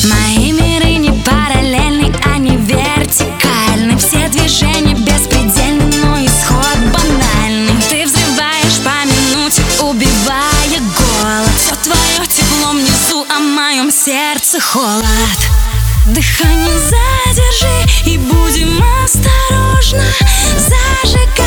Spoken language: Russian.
Мои миры не параллельны, они вертикальны. Все движения беспредельны, но исход банальный. Ты взрываешь по минуте, убивая голод. Все твое тепло внизу, а в моем сердце холод. Дыхание задержи и будем осторожно зажигать.